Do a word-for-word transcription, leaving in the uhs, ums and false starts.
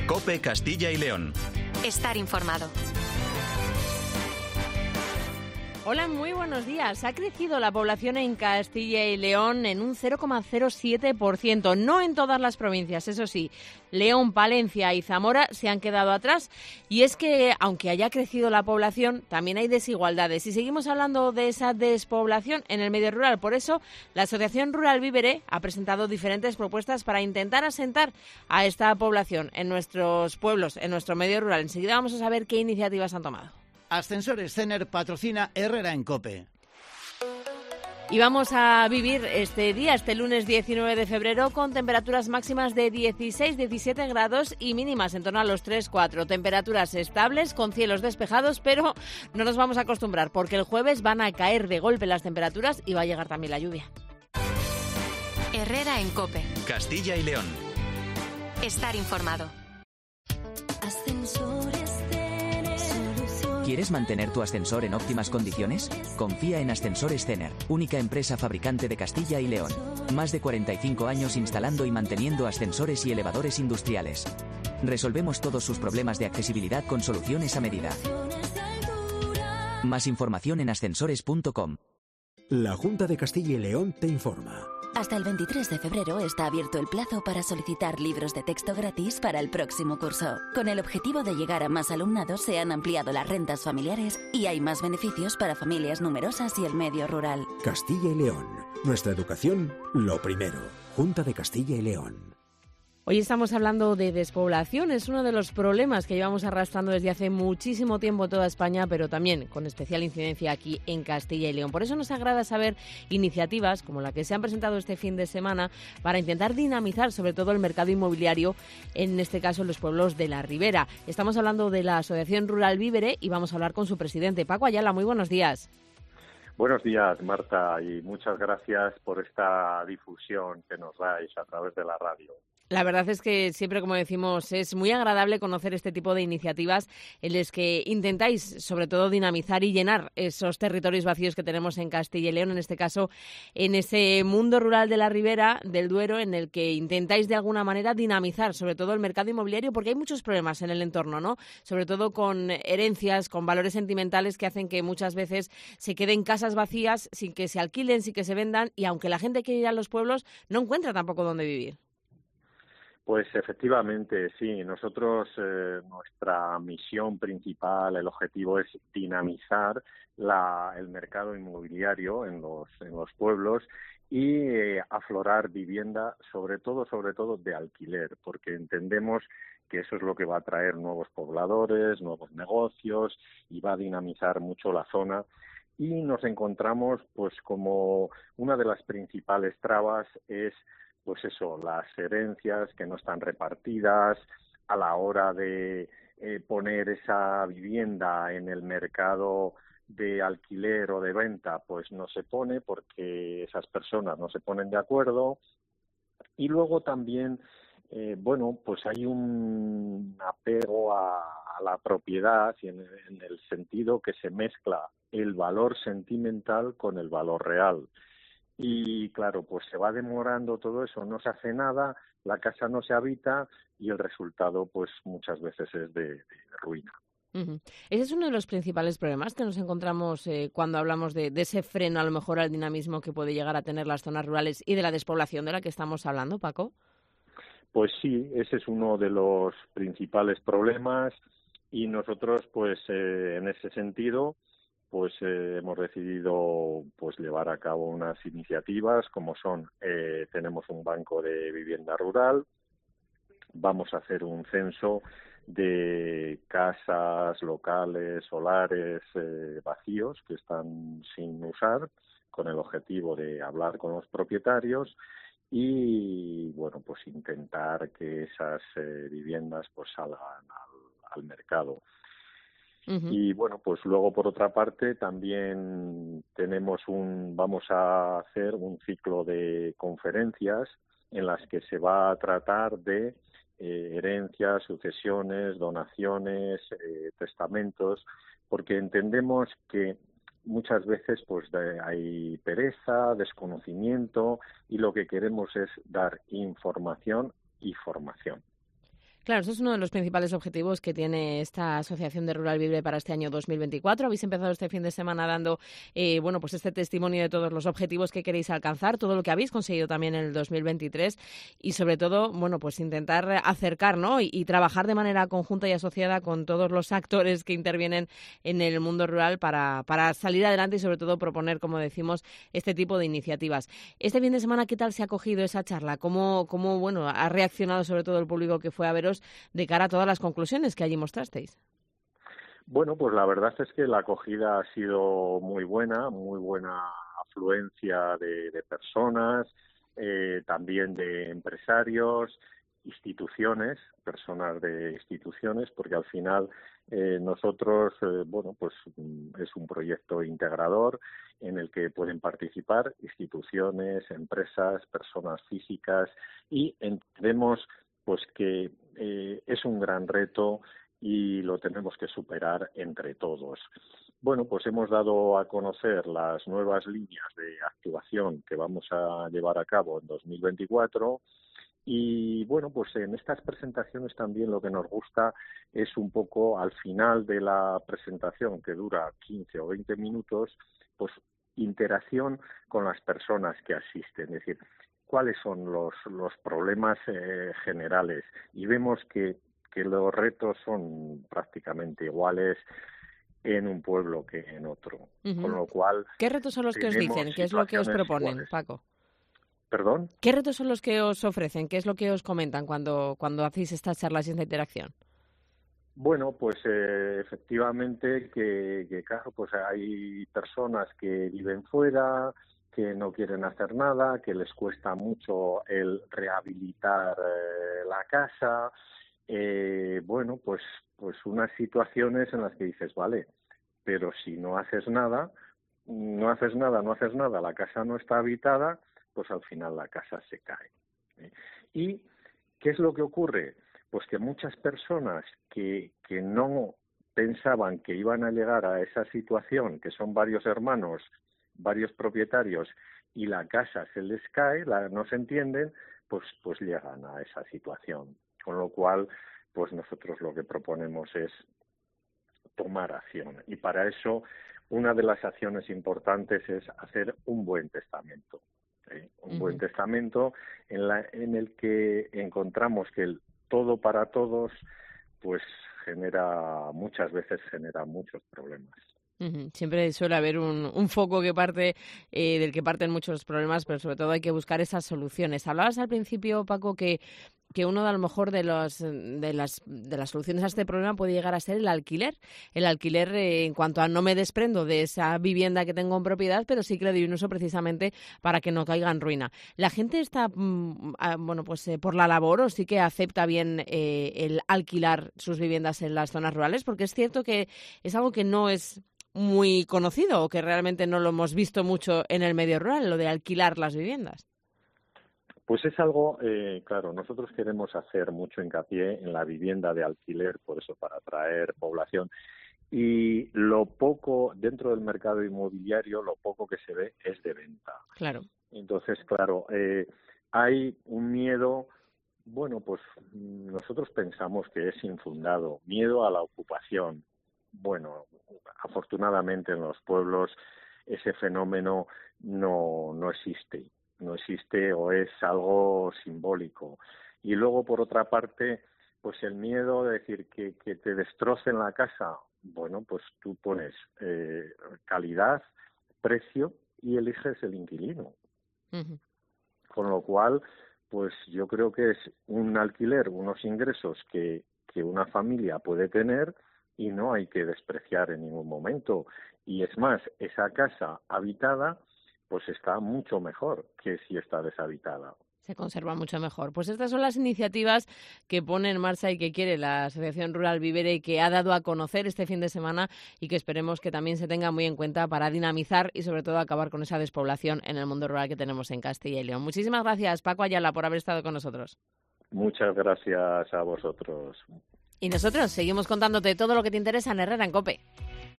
COPE Castilla y León. Estar informado. Hola, muy buenos días. Ha crecido la población en Castilla y León en un cero coma cero siete por ciento. No en todas las provincias, eso sí. León, Palencia y Zamora se han quedado atrás. Y es que, aunque haya crecido la población, también hay desigualdades. Y seguimos hablando de esa despoblación en el medio rural. Por eso, la Asociación Rural Vívere ha presentado diferentes propuestas para intentar asentar a esta población en nuestros pueblos, en nuestro medio rural. Enseguida vamos a saber qué iniciativas han tomado. Ascensores Cener patrocina Herrera en COPE. Y vamos a vivir este día, este lunes diecinueve de febrero, con temperaturas máximas de dieciséis, diecisiete grados y mínimas en torno a los tres, cuatro. Temperaturas estables, con cielos despejados, pero no nos vamos a acostumbrar, porque el jueves van a caer de golpe las temperaturas y va a llegar también la lluvia. Herrera en COPE. Castilla y León. Estar informado. Ascensores. ¿Quieres mantener tu ascensor en óptimas condiciones? Confía en Ascensores Cener, única empresa fabricante de Castilla y León. Más de cuarenta y cinco años instalando y manteniendo ascensores y elevadores industriales. Resolvemos todos sus problemas de accesibilidad con soluciones a medida. Más información en ascensores punto com. La Junta de Castilla y León te informa. Hasta el veintitrés de febrero está abierto el plazo para solicitar libros de texto gratis para el próximo curso. Con el objetivo de llegar a más alumnados se han ampliado las rentas familiares y hay más beneficios para familias numerosas y el medio rural. Castilla y León. Nuestra educación, lo primero. Junta de Castilla y León. Hoy estamos hablando de despoblación, es uno de los problemas que llevamos arrastrando desde hace muchísimo tiempo en toda España, pero también con especial incidencia aquí en Castilla y León. Por eso nos agrada saber iniciativas como la que se han presentado este fin de semana para intentar dinamizar sobre todo el mercado inmobiliario, en este caso en los pueblos de la Ribera. Estamos hablando de la Asociación Rural Vívere y vamos a hablar con su presidente, Paco Ayala. Muy buenos días. Buenos días, Marta, y muchas gracias por esta difusión que nos dais a través de la radio. La verdad es que siempre, como decimos, es muy agradable conocer este tipo de iniciativas en las que intentáis, sobre todo, dinamizar y llenar esos territorios vacíos que tenemos en Castilla y León, en este caso, en ese mundo rural de la Ribera del Duero, en el que intentáis, de alguna manera, dinamizar, sobre todo, el mercado inmobiliario, porque hay muchos problemas en el entorno, ¿no? Sobre todo con herencias, con valores sentimentales que hacen que muchas veces se queden casas vacías sin que se alquilen, sin que se vendan, y aunque la gente quiere ir a los pueblos, no encuentra tampoco dónde vivir. Pues efectivamente, sí. Nosotros, eh, nuestra misión principal, el objetivo es dinamizar la, el mercado inmobiliario en los, en los pueblos y eh, aflorar vivienda, sobre todo, sobre todo de alquiler, porque entendemos que eso es lo que va a traer nuevos pobladores, nuevos negocios y va a dinamizar mucho la zona. Y nos encontramos, pues, como una de las principales trabas es pues eso, las herencias que no están repartidas a la hora de eh, poner esa vivienda en el mercado de alquiler o de venta, pues no se pone porque esas personas no se ponen de acuerdo. Y luego también, eh, bueno, pues hay un apego a, a la propiedad y en, en el sentido que se mezcla el valor sentimental con el valor real. Y claro, pues se va demorando todo eso, no se hace nada, la casa no se habita y el resultado pues muchas veces es de, de ruina. Uh-huh. Ese es uno de los principales problemas que nos encontramos eh, cuando hablamos de, de ese freno a lo mejor al dinamismo que puede llegar a tener las zonas rurales y de la despoblación de la que estamos hablando, Paco. Pues sí, ese es uno de los principales problemas y nosotros pues eh, en ese sentido pues eh, hemos decidido pues llevar a cabo unas iniciativas como son, eh, tenemos un banco de vivienda rural, vamos a hacer un censo de casas, locales, solares eh, vacíos que están sin usar, con el objetivo de hablar con los propietarios y, bueno, pues intentar que esas eh, viviendas pues salgan al, al mercado. Uh-huh. Y bueno, pues luego por otra parte también tenemos un, vamos a hacer un ciclo de conferencias en las que se va a tratar de eh, herencias, sucesiones, donaciones, eh, testamentos, porque entendemos que muchas veces pues de, hay pereza, desconocimiento y lo que queremos es dar información y formación. Claro, eso es uno de los principales objetivos que tiene esta Asociación de Rural Vibre para este año dos mil veinticuatro. Habéis empezado este fin de semana dando eh, bueno, pues este testimonio de todos los objetivos que queréis alcanzar, todo lo que habéis conseguido también en el dos mil veintitrés y sobre todo, bueno, pues intentar acercar, ¿no? y, y trabajar de manera conjunta y asociada con todos los actores que intervienen en el mundo rural para, para salir adelante y sobre todo proponer, como decimos, este tipo de iniciativas. Este fin de semana, ¿qué tal se ha cogido esa charla? ¿Cómo, cómo bueno, ha reaccionado sobre todo el público que fue a veros de cara a todas las conclusiones que allí mostrasteis? Bueno, pues la verdad es que la acogida ha sido muy buena, muy buena afluencia de, de personas, eh, también de empresarios, instituciones, personas de instituciones, porque al final eh, nosotros, eh, bueno, pues es un proyecto integrador en el que pueden participar instituciones, empresas, personas físicas y entendemos pues que eh, es un gran reto y lo tenemos que superar entre todos. Bueno, pues hemos dado a conocer las nuevas líneas de actuación que vamos a llevar a cabo en dos mil veinticuatro y, bueno, pues en estas presentaciones también lo que nos gusta es un poco al final de la presentación, que dura quince o veinte minutos, pues interacción con las personas que asisten, es decir, cuáles son los, los problemas eh, generales y vemos que, que los retos son prácticamente iguales en un pueblo que en otro, uh-huh. Con lo cual... ¿Qué retos son los que os dicen? ¿Qué es lo que os proponen, iguales. Paco? ¿Perdón? ¿Qué retos son los que os ofrecen? ¿Qué es lo que os comentan cuando, cuando hacéis estas charlas y esta interacción? Bueno, pues eh, efectivamente que, que, claro, pues hay personas que viven fuera, que no quieren hacer nada, que les cuesta mucho el rehabilitar eh, la casa, eh, bueno, pues pues unas situaciones en las que dices, vale, pero si no haces nada, no haces nada, no haces nada, la casa no está habitada, pues al final la casa se cae. ¿eh? ¿Y qué es lo que ocurre? Pues que muchas personas que, que no pensaban que iban a llegar a esa situación, que son varios hermanos, varios propietarios y la casa se les cae, la, no se entienden, pues pues llegan a esa situación. Con lo cual, pues nosotros lo que proponemos es tomar acción. Y para eso, una de las acciones importantes es hacer un buen testamento. ¿eh? Un uh-huh. buen testamento en, la, en el que encontramos que el todo para todos, pues genera, muchas veces genera muchos problemas. Uh-huh. Siempre suele haber un, un foco que parte eh, del que parten muchos problemas, pero sobre todo hay que buscar esas soluciones. Hablabas al principio, Paco, que que uno de a lo mejor de los de las de las soluciones a este problema puede llegar a ser el alquiler. El alquiler eh, en cuanto a no me desprendo de esa vivienda que tengo en propiedad, pero sí que le doy un uso precisamente para que no caiga en ruina. ¿La gente está mm, a, bueno pues eh, por la labor o sí que acepta bien eh, el alquilar sus viviendas en las zonas rurales? Porque es cierto que es algo que no es muy conocido o que realmente no lo hemos visto mucho en el medio rural, lo de alquilar las viviendas. Pues es algo, eh, claro, nosotros queremos hacer mucho hincapié en la vivienda de alquiler, por eso para atraer población. Y lo poco, dentro del mercado inmobiliario, lo poco que se ve es de venta. Claro. Entonces, claro, eh, hay un miedo, bueno, pues nosotros pensamos que es infundado, miedo a la ocupación. Bueno, afortunadamente en los pueblos ese fenómeno no, no existe. no existe o es algo simbólico. Y luego, por otra parte, pues el miedo de decir que, que te destrocen la casa, bueno, pues tú pones eh, calidad, precio y eliges el inquilino. Uh-huh. Con lo cual, pues yo creo que es un alquiler, unos ingresos que, que una familia puede tener y no hay que despreciar en ningún momento. Y es más, esa casa habitada pues está mucho mejor que si está deshabitada. Se conserva mucho mejor. Pues estas son las iniciativas que pone en marcha y que quiere la Asociación Rural Vivere y que ha dado a conocer este fin de semana y que esperemos que también se tenga muy en cuenta para dinamizar y sobre todo acabar con esa despoblación en el mundo rural que tenemos en Castilla y León. Muchísimas gracias, Paco Ayala, por haber estado con nosotros. Muchas gracias a vosotros. Y nosotros seguimos contándote todo lo que te interesa en Herrera en COPE.